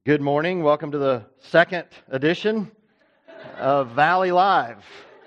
Good morning. Welcome to the second edition of Valley Live.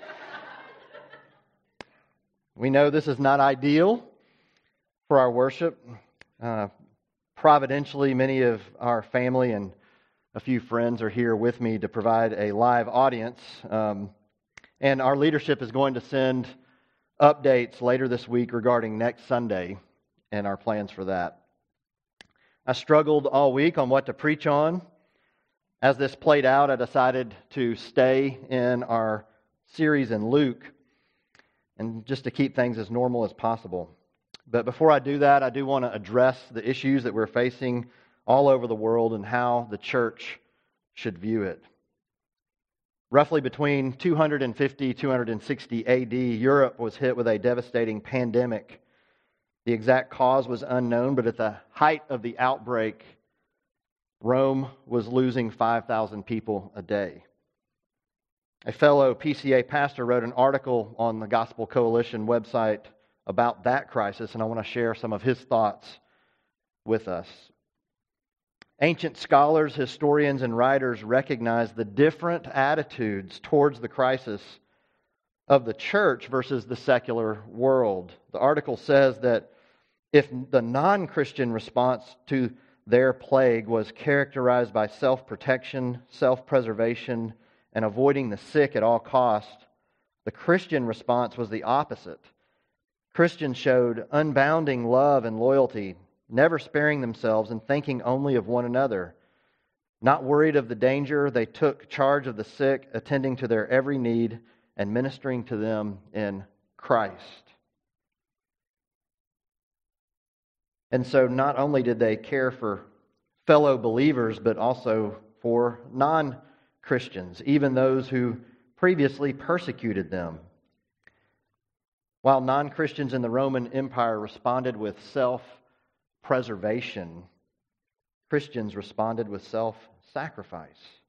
We know this is not ideal for our worship. Providentially, many of our family and a few friends are here with me to provide a live audience. And our leadership is going to send updates later this week regarding next Sunday and our plans for that. I struggled all week on what to preach on. As this played out, I decided to stay in our series in Luke and just to keep things as normal as possible. But before I do that, I do want to address the issues that we're facing all over the world and how the church should view it. Roughly between 250 260 AD, Europe was hit with a devastating pandemic. The exact cause was unknown, but at the height of the outbreak, Rome was losing 5,000 people a day. A fellow PCA pastor wrote an article on the Gospel Coalition website about that crisis, and I want to share some of his thoughts with us. Ancient scholars, historians, and writers recognize the different attitudes towards the crisis of the church versus the secular world. The article says that if the non-Christian response to their plague was characterized by self-protection, self-preservation, and avoiding the sick at all costs, the Christian response was the opposite. Christians showed unbounding love and loyalty, never sparing themselves and thinking only of one another. Not worried of the danger, they took charge of the sick, attending to their every need and ministering to them in Christ. And so not only did they care for fellow believers, but also for non-Christians, even those who previously persecuted them. While non-Christians in the Roman Empire responded with self-preservation, Christians responded with self-sacrifice.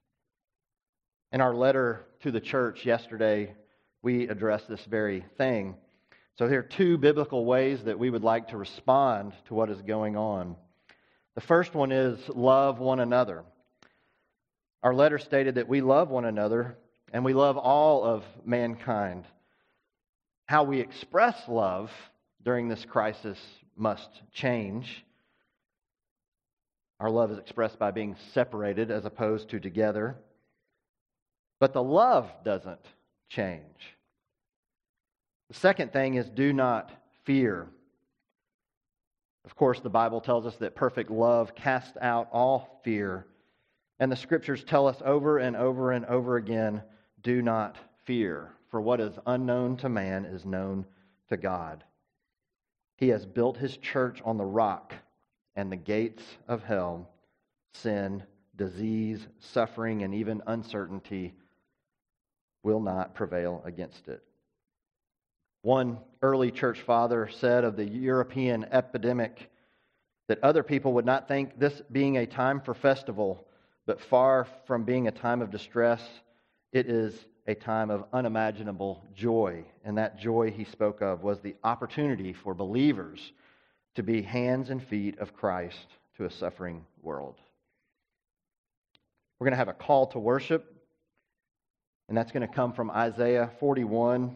In our letter to the church yesterday, we addressed this very thing. So here are two biblical ways that we would like to respond to what is going on. The first one is love one another. Our letter stated that we love one another and we love all of mankind. How we express love during this crisis must change. Our love is expressed by being separated as opposed to together. But the love doesn't change. The second thing is do not fear. Of course, the Bible tells us that perfect love casts out all fear. And the Scriptures tell us over and over and over again, do not fear. For what is unknown to man is known to God. He has built His church on the rock, and the gates of hell, sin, disease, suffering, and even uncertainty will not prevail against it. One early church father said of the European epidemic that other people would not think this being a time for festival, but far from being a time of distress, it is a time of unimaginable joy. And that joy he spoke of was the opportunity for believers to be hands and feet of Christ to a suffering world. We're going to have a call to worship, and that's going to come from Isaiah 41.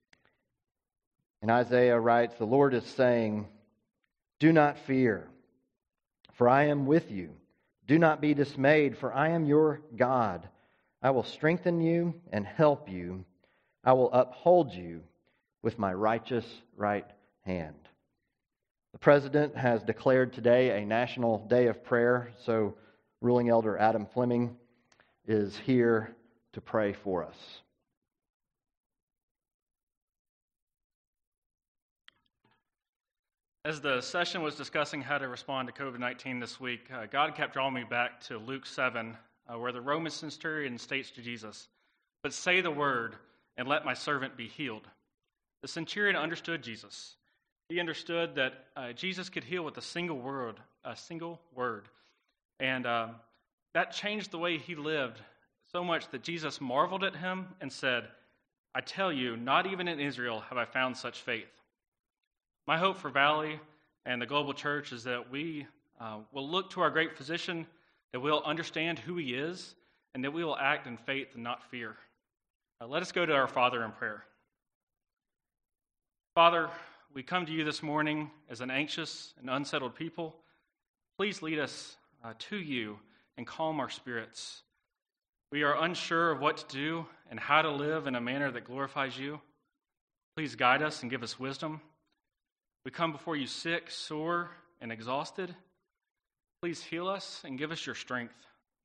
And Isaiah writes, the Lord is saying, do not fear, for I am with you. Do not be dismayed, for I am your God. I will strengthen you and help you. I will uphold you with my righteous right hand. The President has declared today a national day of prayer, so Ruling Elder Adam Fleming is here to pray for us. As the session was discussing how to respond to COVID-19 this week, God kept drawing me back to Luke 7, where the Roman centurion states to Jesus, "But say the word, and let my servant be healed." The centurion understood Jesus. He understood that Jesus could heal with a single word. And that changed the way he lived so much that Jesus marveled at him and said, "I tell you, not even in Israel have I found such faith." My hope for Valley and the global church is that we will look to our great physician that we'll understand who he is, and that we will act in faith and not fear. Let us go to our Father in prayer. Father, we come to you this morning as an anxious and unsettled people. Please lead us to you and calm our spirits. We are unsure of what to do and how to live in a manner that glorifies you. Please guide us and give us wisdom. We come before you sick, sore, and exhausted. Please heal us and give us your strength.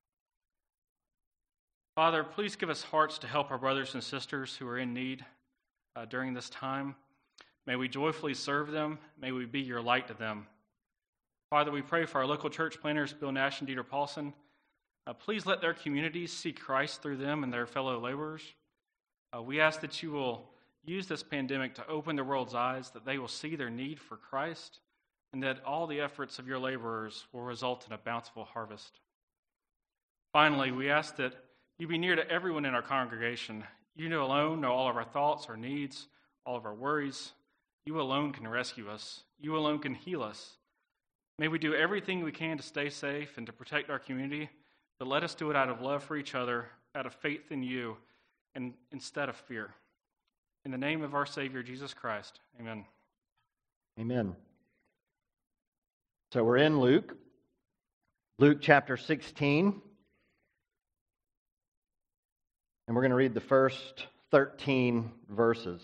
Father, please give us hearts to help our brothers and sisters who are in need during this time. May we joyfully serve them. May we be your light to them. Father, we pray for our local church planners, Bill Nash and Dieter Paulson. Please let their communities see Christ through them and their fellow laborers. We ask that you will use this pandemic to open the world's eyes, that they will see their need for Christ, and that all the efforts of your laborers will result in a bountiful harvest. Finally, we ask that you be near to everyone in our congregation. You alone know all of our thoughts, our needs, all of our worries. You alone can rescue us. You alone can heal us. May we do everything we can to stay safe and to protect our community, but let us do it out of love for each other, out of faith in you, and instead of fear. In the name of our Savior, Jesus Christ, amen. Amen. So we're in Luke chapter 16, and we're going to read the first 13 verses.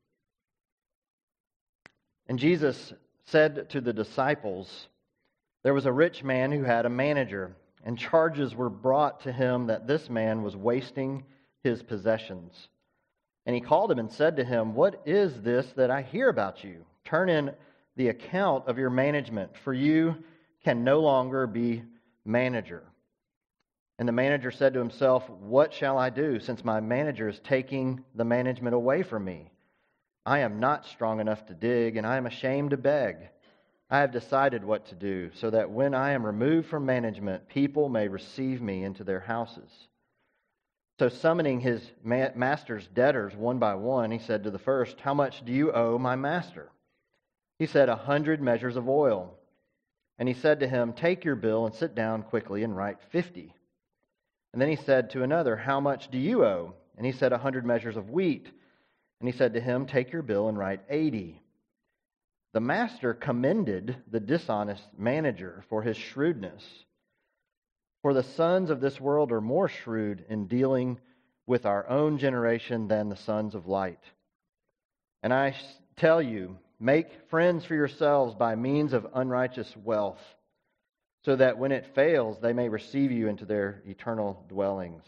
And Jesus said to the disciples, "There was a rich man who had a manager, and charges were brought to him that this man was wasting his possessions. And he called him and said to him, 'What is this that I hear about you? Turn in the account of your management, for you can no longer be manager.' And the manager said to himself, 'What shall I do, since my manager is taking the management away from me? I am not strong enough to dig, and I am ashamed to beg. I have decided what to do, so that when I am removed from management, people may receive me into their houses.' So summoning his master's debtors one by one, he said to the first, 'How much do you owe my master?' He said, 100 measures of oil. And he said to him, 'Take your bill and sit down quickly and write 50. And then he said to another, 'How much do you owe?' And he said, 100 measures of wheat. And he said to him, 'Take your bill and write 80. The master commended the dishonest manager for his shrewdness. For the sons of this world are more shrewd in dealing with our own generation than the sons of light. And I tell you, make friends for yourselves by means of unrighteous wealth, so that when it fails, they may receive you into their eternal dwellings.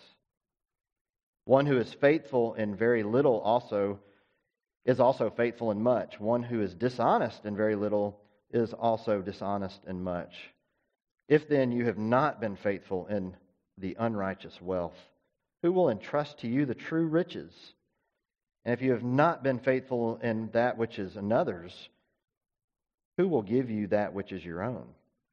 One who is faithful in very little is also faithful in much. One who is dishonest in very little is also dishonest in much. If then you have not been faithful in the unrighteous wealth, who will entrust to you the true riches? And if you have not been faithful in that which is another's, who will give you that which is your own?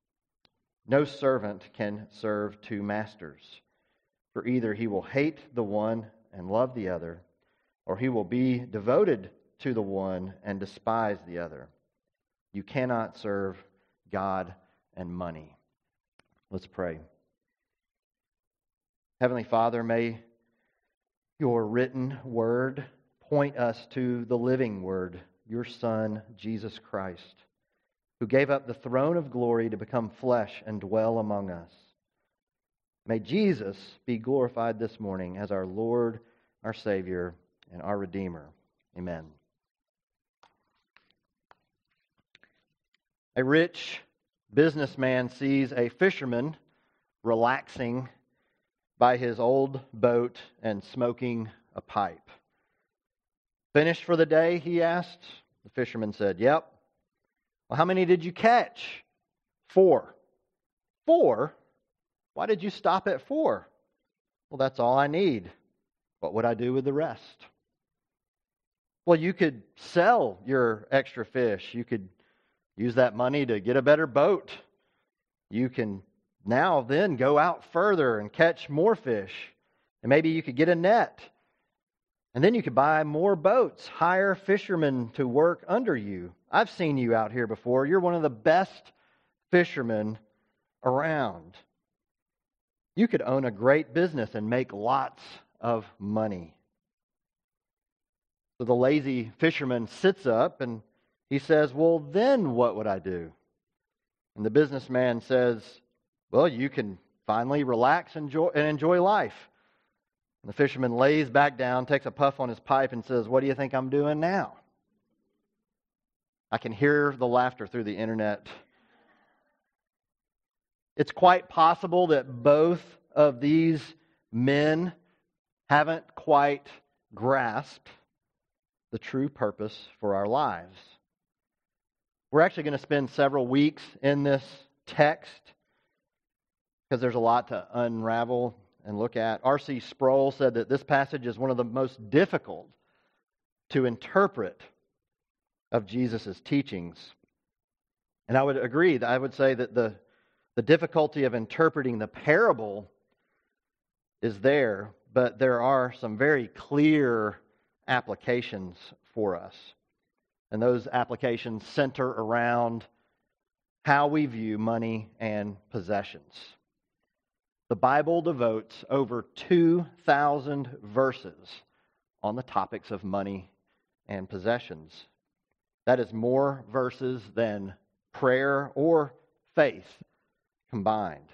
No servant can serve two masters, for either he will hate the one and love the other, or he will be devoted to the one and despise the other. You cannot serve God and money." Let's pray. Heavenly Father, may your written word point us to the living word, your Son, Jesus Christ, who gave up the throne of glory to become flesh and dwell among us. May Jesus be glorified this morning as our Lord, our Savior, and our Redeemer. Amen. A rich businessman sees a fisherman relaxing by his old boat and smoking a pipe. "Finished for the day?" he asked. The fisherman said, "Yep." "Well, how many did you catch?" "4. "4? Why did you stop at 4? "Well, that's all I need. What would I do with the rest?" "Well, you could sell your extra fish. You could use that money to get a better boat. You can now then go out further and catch more fish. And maybe you could get a net. And then you could buy more boats, hire fishermen to work under you. I've seen you out here before. You're one of the best fishermen around." You could own a great business and make lots of money. So the lazy fisherman sits up and he says, well, then what would I do? And the businessman says, well, you can finally relax and enjoy life. And the fisherman lays back down, takes a puff on his pipe, and says, what do you think I'm doing now? I can hear the laughter through the internet. It's quite possible that both of these men haven't quite grasped the true purpose for our lives. We're actually going to spend several weeks in this text because there's a lot to unravel and look at. R.C. Sproul said that this passage is one of the most difficult to interpret of Jesus' teachings. And I would agree. I would say that the difficulty of interpreting the parable is there, but there are some very clear applications for us. And those applications center around how we view money and possessions. The Bible devotes over 2,000 verses on the topics of money and possessions. That is more verses than prayer or faith combined.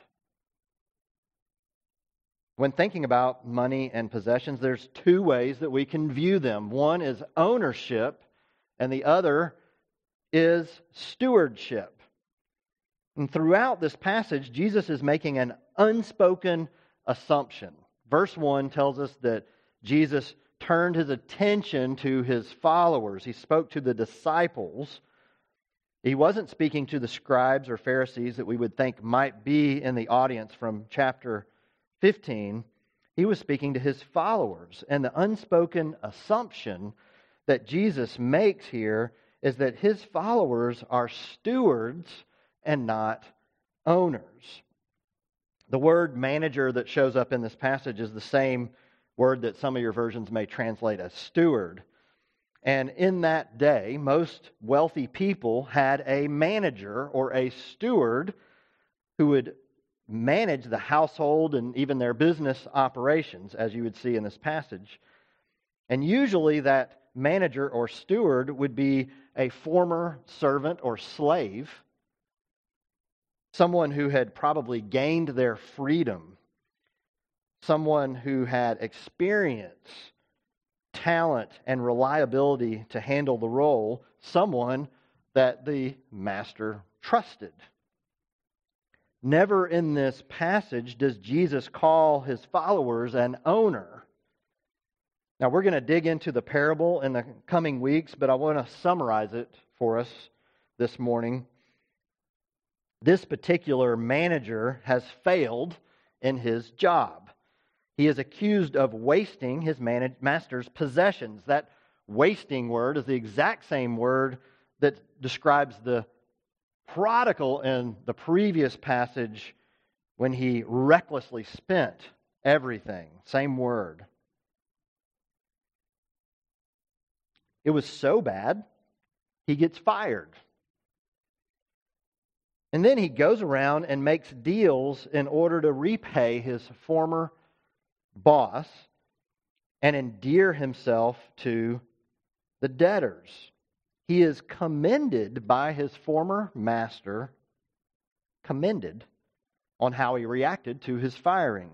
When thinking about money and possessions, there's two ways that we can view them. One is ownership, and the other is stewardship. And throughout this passage, Jesus is making an unspoken assumption. Verse 1 tells us that Jesus turned his attention to his followers. He spoke to the disciples. He wasn't speaking to the scribes or Pharisees that we would think might be in the audience from chapter 15. He was speaking to his followers. And the unspoken assumption that Jesus makes here is that his followers are stewards and not owners. The word manager that shows up in this passage is the same word that some of your versions may translate as steward. And in that day, most wealthy people had a manager or a steward who would manage the household and even their business operations, as you would see in this passage. And usually that manager or steward would be a former servant or slave, someone who had probably gained their freedom, someone who had experience, talent, and reliability to handle the role, someone that the master trusted. Never in this passage does Jesus call his followers an owner. Now, we're going to dig into the parable in the coming weeks, but I want to summarize it for us this morning. This particular manager has failed in his job. He is accused of wasting his master's possessions. That wasting word is the exact same word that describes the prodigal in the previous passage when he recklessly spent everything. Same word. It was so bad, he gets fired. And then he goes around and makes deals in order to repay his former boss and endear himself to the debtors. He is commended by his former master, commended on how he reacted to his firing.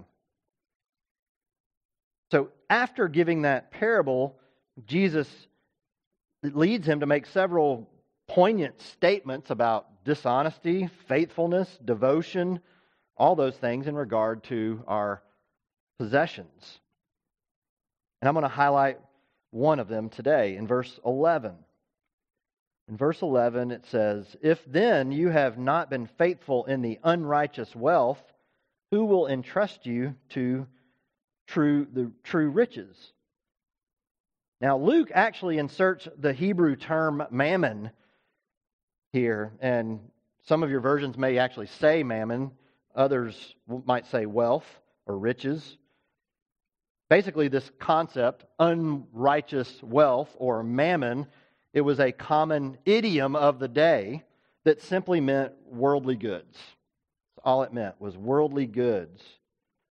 So after giving that parable, Jesus leads him to make several poignant statements about dishonesty, faithfulness, devotion, all those things in regard to our possessions. And I'm going to highlight one of them today in verse 11. In verse 11 it says, "If then you have not been faithful in the unrighteous wealth, who will entrust you to the true riches?" Now Luke actually inserts the Hebrew term mammon here, and some of your versions may actually say mammon, others might say wealth or riches. Basically, this concept, unrighteous wealth or mammon, it was a common idiom of the day that simply meant worldly goods. All it meant was worldly goods.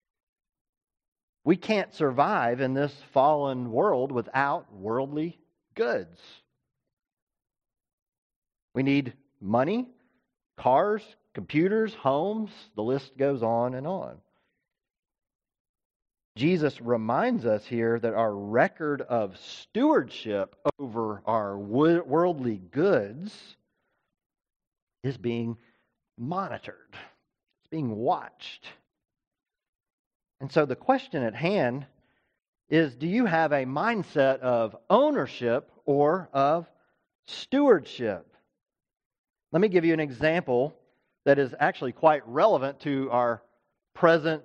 We can't survive in this fallen world without worldly goods. We need money, cars, computers, homes, the list goes on and on. Jesus reminds us here that our record of stewardship over our worldly goods is being monitored. It's being watched. And so the question at hand is, do you have a mindset of ownership or of stewardship? Let me give you an example that is actually quite relevant to our present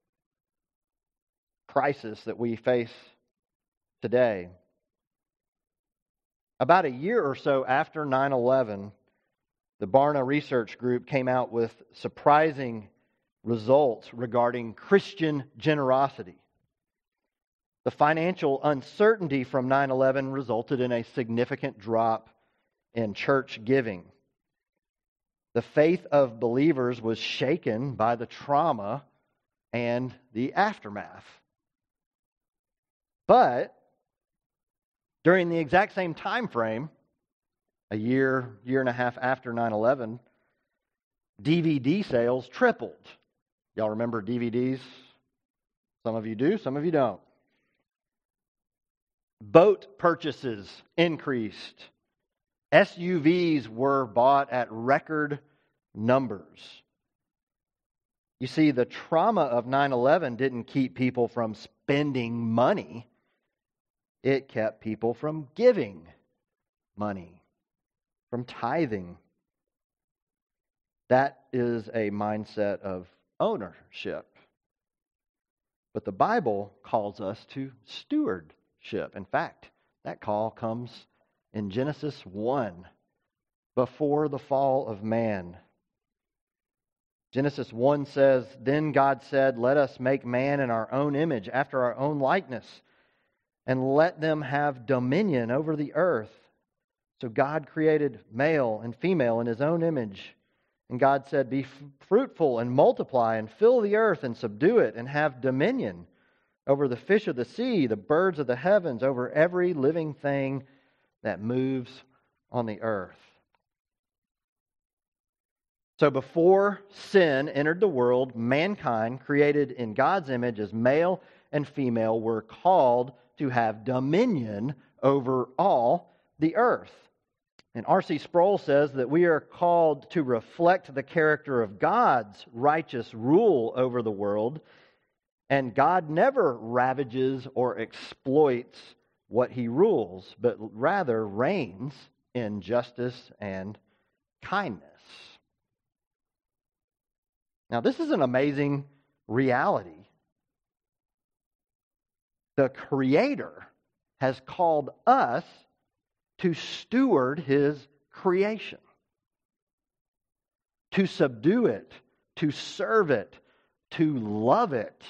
crisis that we face today. About a year or so after 9/11, the Barna Research Group came out with surprising results regarding Christian generosity. The financial uncertainty from 9/11 resulted in a significant drop in church giving. The faith of believers was shaken by the trauma and the aftermath. But during the exact same time frame, a year and a half after 9/11, DVD sales tripled. Y'all remember DVDs? Some of you do, some of you don't. Boat purchases increased. SUVs were bought at record numbers. You see, the trauma of 9/11 didn't keep people from spending money. It kept people from giving money, from tithing. That is a mindset of ownership. But the Bible calls us to stewardship. In fact, that call comes in Genesis 1, before the fall of man. Genesis 1 says, "Then God said, 'Let us make man in our own image, after our own likeness, and let them have dominion over the earth.' So God created male and female in His own image. And God said, 'Be fruitful and multiply and fill the earth and subdue it and have dominion over the fish of the sea, the birds of the heavens, over every living thing that moves on the earth.'" So before sin entered the world, mankind, created in God's image as male and female, were called to have dominion over all the earth. And R.C. Sproul says that we are called to reflect the character of God's righteous rule over the world, and God never ravages or exploits what He rules, but rather reigns in justice and kindness. Now, this is an amazing reality. The Creator has called us to steward His creation, to subdue it, to serve it, to love it.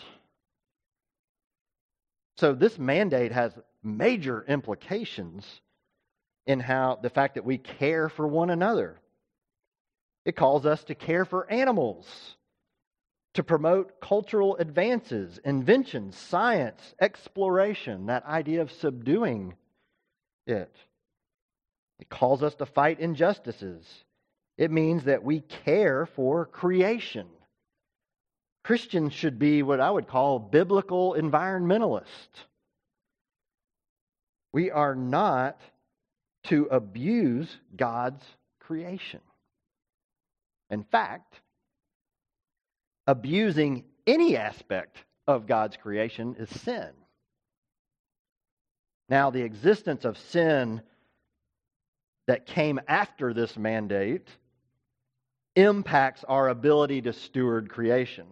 So this mandate has major implications in how the fact that we care for one another. It calls us to care for animals, to promote cultural advances, inventions, science, exploration, that idea of subduing it. It calls us to fight injustices. It means that we care for creation. Christians should be what I would call biblical environmentalists. We are not to abuse God's creation. In fact, abusing any aspect of God's creation is sin. Now, the existence of sin that came after this mandate impacts our ability to steward creation.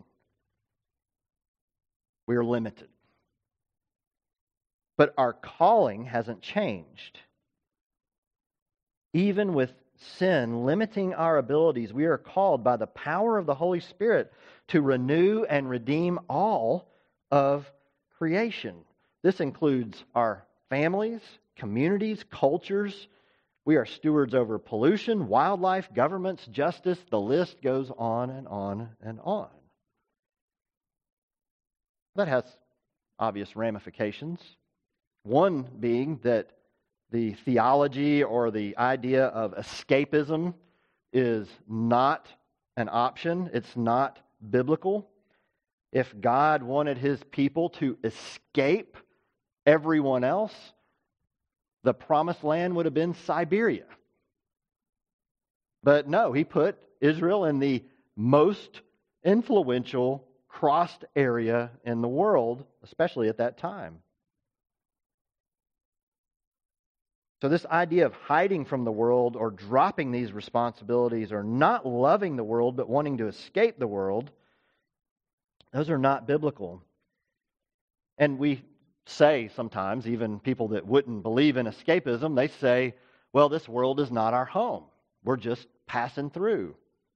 We are limited. But our calling hasn't changed. Even with sin limiting our abilities, we are called by the power of the Holy Spirit to renew and redeem all of creation. This includes our families, communities, cultures. We are stewards over pollution, wildlife, governments, justice. The list goes on and on and on. That has obvious ramifications. One being that the theology or the idea of escapism is not an option. It's not biblical. If God wanted His people to escape everyone else, the promised land would have been Siberia. But no, He put Israel in the most influential crossed area in the world, especially at that time. So this idea of hiding from the world or dropping these responsibilities or not loving the world but wanting to escape the world, those are not biblical. And we say sometimes, even people that wouldn't believe in escapism, they say, well, this world is not our home. We're just passing through.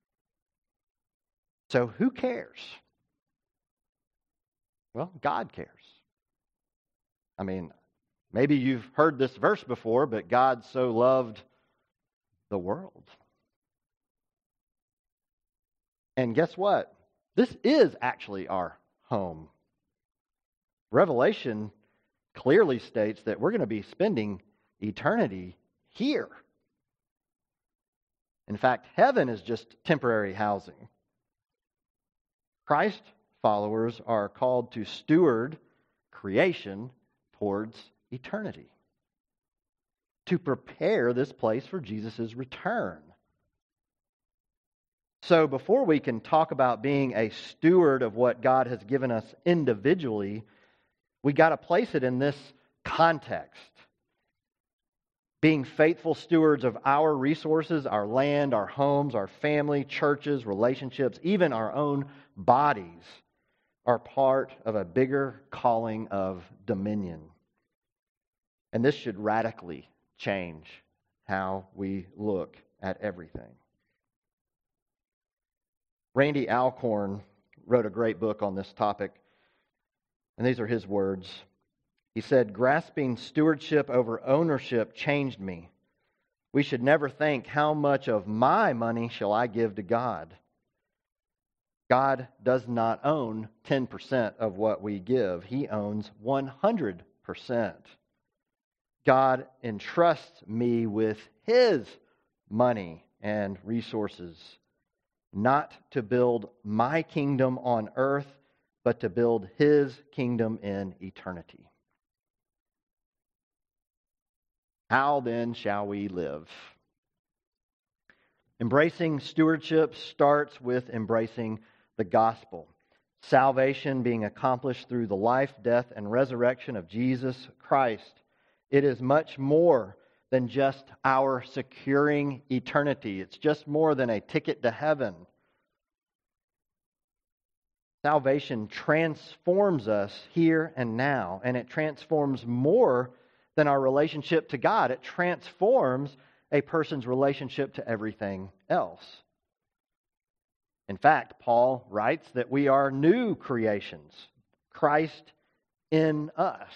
So who cares? Well, God cares. I mean, maybe you've heard this verse before, but God so loved the world. And guess what? This is actually our home. Revelation clearly states that we're going to be spending eternity here. In fact, heaven is just temporary housing. Christ followers are called to steward creation towards eternity, to prepare this place for Jesus' return. So before we can talk about being a steward of what God has given us individually, we got to place it in this context. Being faithful stewards of our resources, our land, our homes, our family, churches, relationships, even our own bodies, are part of a bigger calling of dominion. And this should radically change how we look at everything. Randy Alcorn wrote a great book on this topic, and these are his words. He said, "Grasping stewardship over ownership changed me. We should never think, how much of my money shall I give to God? God does not own 10% of what we give. He owns 100%. God entrusts me with His money and resources, not to build my kingdom on earth, but to build His kingdom in eternity." How then shall we live? Embracing stewardship starts with embracing the gospel. Salvation being accomplished through the life, death, and resurrection of Jesus Christ. It is much more than just our securing eternity. It's just more than a ticket to heaven. Salvation transforms us here and now, and it transforms more than our relationship to God. It transforms a person's relationship to everything else. In fact, Paul writes that we are new creations, Christ in us.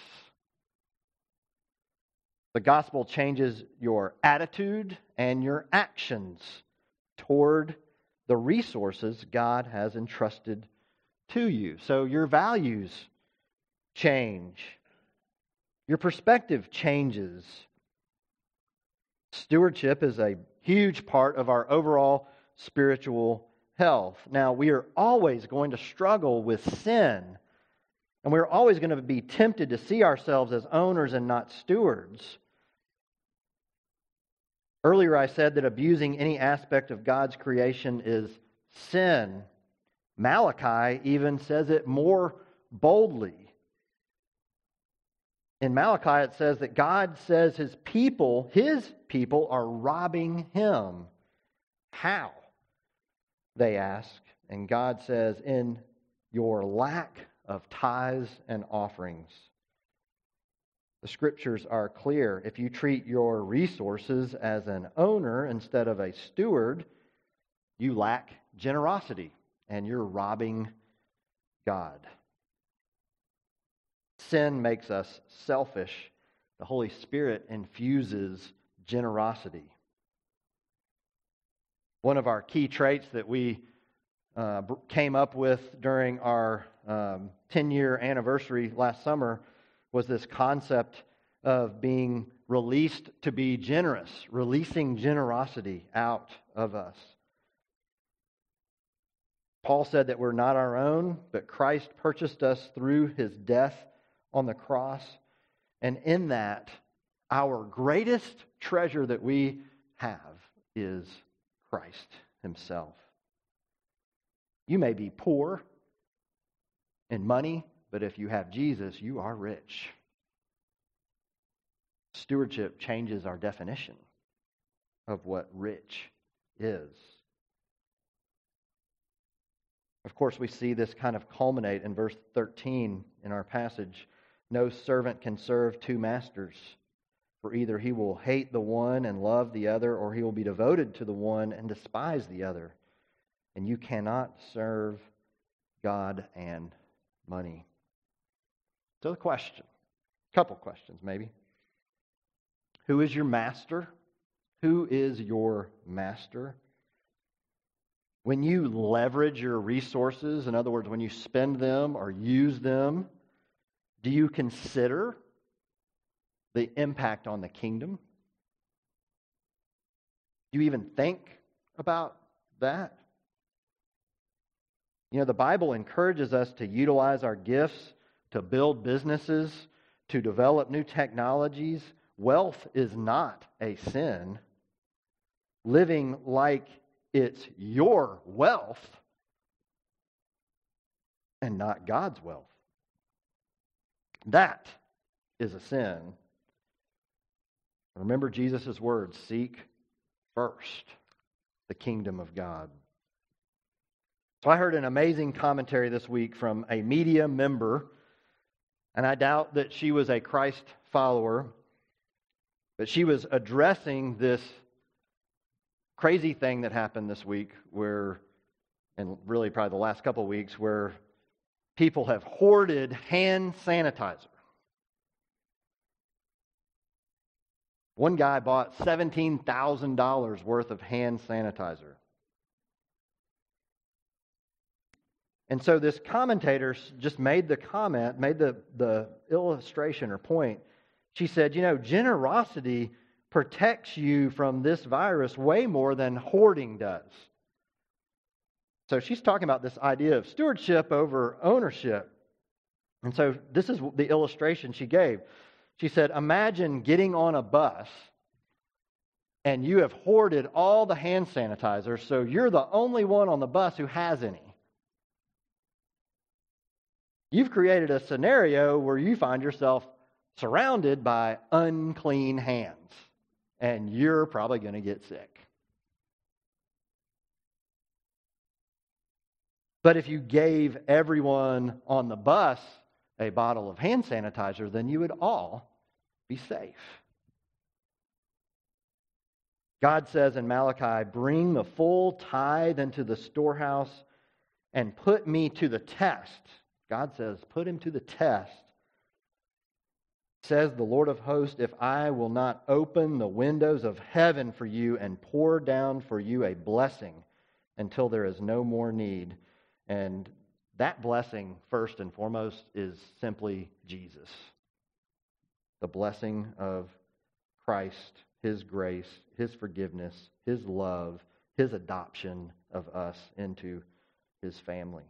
The gospel changes your attitude and your actions toward the resources God has entrusted to you. So your values change. Your perspective changes. Stewardship is a huge part of our overall spiritual health. Now, we are always going to struggle with sin, and we're always going to be tempted to see ourselves as owners and not stewards. Earlier I said that abusing any aspect of God's creation is sin. Malachi even says it more boldly. In Malachi it says that God says His people are robbing Him. How? They ask. And God says, in your lack of tithes and offerings. The Scriptures are clear. If you treat your resources as an owner instead of a steward, you lack generosity and you're robbing God. Sin makes us selfish. The Holy Spirit infuses generosity. One of our key traits that we came up with during our 10-year anniversary last summer was this concept of being released to be generous, releasing generosity out of us. Paul said that we're not our own, but Christ purchased us through his death on the cross. And in that, our greatest treasure that we have is Christ himself. You may be poor in money, but if you have Jesus, you are rich. Stewardship changes our definition of what rich is. Of course, we see this kind of culminate in verse 13 in our passage. No servant can serve two masters, for either he will hate the one and love the other, or he will be devoted to the one and despise the other. And you cannot serve God and money. So the question, a couple questions maybe. Who is your master? Who is your master? When you leverage your resources, in other words, when you spend them or use them, do you consider the impact on the kingdom? Do you even think about that? You know, the Bible encourages us to utilize our gifts, to build businesses, to develop new technologies. Wealth is not a sin. Living like it's your wealth and not God's wealth, that is a sin. Remember Jesus' words, seek first the kingdom of God. So I heard an amazing commentary this week from a media member, and I doubt that she was a Christ follower, but she was addressing this crazy thing that happened this week where, and really probably the last couple of weeks, where people have hoarded hand sanitizer. One guy bought $17,000 worth of hand sanitizer. And so this commentator just made the comment, made the illustration or point. She said, you know, generosity protects you from this virus way more than hoarding does. So she's talking about this idea of stewardship over ownership. And so this is the illustration she gave. She said, imagine getting on a bus and you have hoarded all the hand sanitizer, so you're the only one on the bus who has any. You've created a scenario where you find yourself surrounded by unclean hands. And you're probably going to get sick. But if you gave everyone on the bus a bottle of hand sanitizer, then you would all be safe. God says in Malachi, bring the full tithe into the storehouse and put me to the test. God says, put him to the test. Says the Lord of hosts, if I will not open the windows of heaven for you and pour down for you a blessing until there is no more need. And that blessing, first and foremost, is simply Jesus. The blessing of Christ, his grace, his forgiveness, his love, his adoption of us into his family.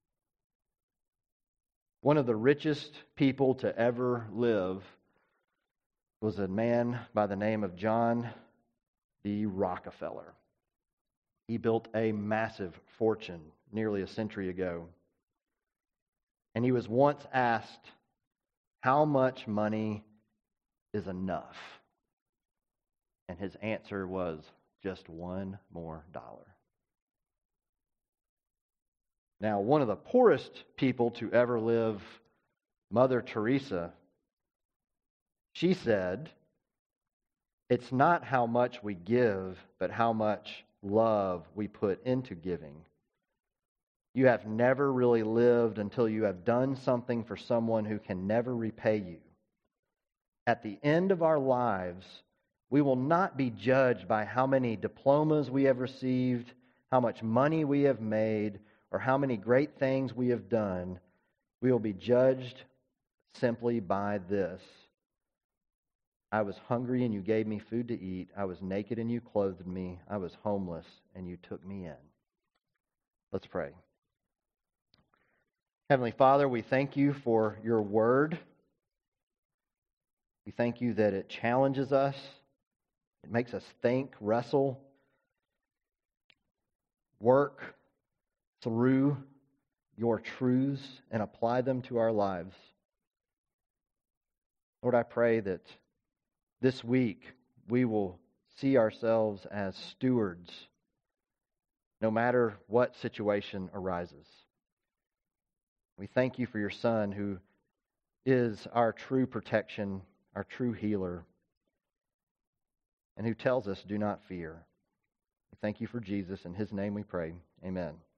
One of the richest people to ever live was a man by the name of John D. Rockefeller. He built a massive fortune nearly a century ago. And he was once asked, how much money is enough? And his answer was, just $1 more. Now, one of the poorest people to ever live, Mother Teresa, she said, it's not how much we give, but how much love we put into giving. You have never really lived until you have done something for someone who can never repay you. At the end of our lives, we will not be judged by how many diplomas we have received, how much money we have made, or how many great things we have done, we will be judged simply by this. I was hungry and you gave me food to eat. I was naked and you clothed me. I was homeless and you took me in. Let's pray. Heavenly Father, we thank you for your word. We thank you that it challenges us. It makes us think, wrestle, work through your truths and apply them to our lives. Lord, I pray that this week we will see ourselves as stewards no matter what situation arises. We thank you for your Son who is our true protection, our true healer, and who tells us, do not fear. We thank you for Jesus. In his name we pray. Amen.